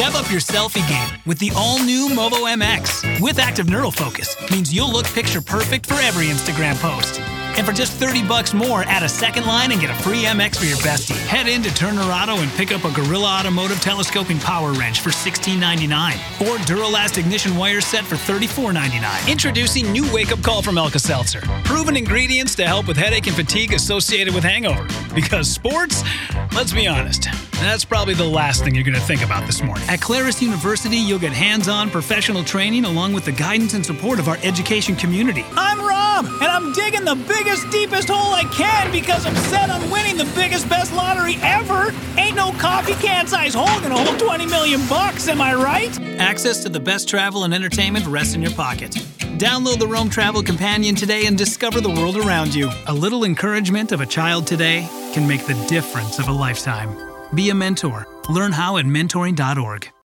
Step up your selfie game with the all-new Movo MX. With active neural focus, means you'll look picture perfect for every Instagram post. And for just $30 more, add a second line and get a free MX for your bestie. Head into Turner Auto and pick up a Gorilla Automotive telescoping power wrench for $16.99 or Duralast ignition wire set for $34.99. Introducing new wake-up call from Alka-Seltzer. Proven ingredients to help with headache and fatigue associated with hangover. Because sports, let's be honest, that's probably the last thing you're going to think about this morning. At Claris University, you'll get hands-on professional training along with the guidance and support of our education community. I'm Rob, and I'm digging the biggest, deepest hole I can because I'm set on winning the biggest, best lottery ever. Ain't no coffee can-size hole gonna hold $20 million, am I right? Access to the best travel and entertainment rests in your pocket. Download the Roam Travel Companion today and discover the world around you. A little encouragement of a child today can make the difference of a lifetime. Be a mentor. Learn how at mentoring.org.